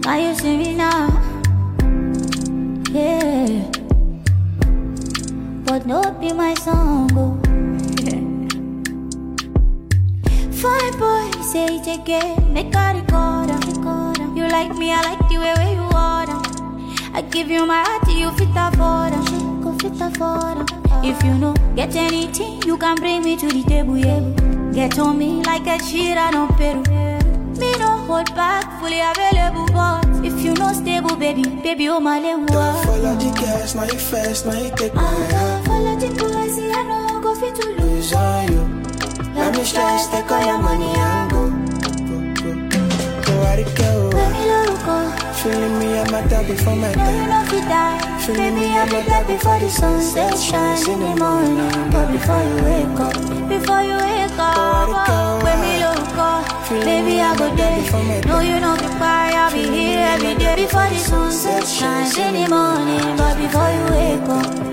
Can you see me now? Yeah. But no be my song, oh. Fine boy, say it again, make a recorder. You like me, I like the way you order. I give you my heart, you fit afford. If you know, get anything, you can bring me to the table, yeah. Get on me like a cheat, I don't pay. Me no hold back, fully available, but if you no stable, baby, oh my level. Don't follow the gas, now you fast, now you take my hand. Follow the boys, see I know go fit to Lose on you. Let me stress, take all your money and go. Go out it go. Let me look. Feeling me, I'm a dog before my No, you time. know fit die. Feeling Baby, me, I'm a die before the sunset shines in the morning. But before you wake up, when me look up, baby, I go there. No, you know fit buy, I'll be here every day. Before the sunset shines in the morning, but before you wake up.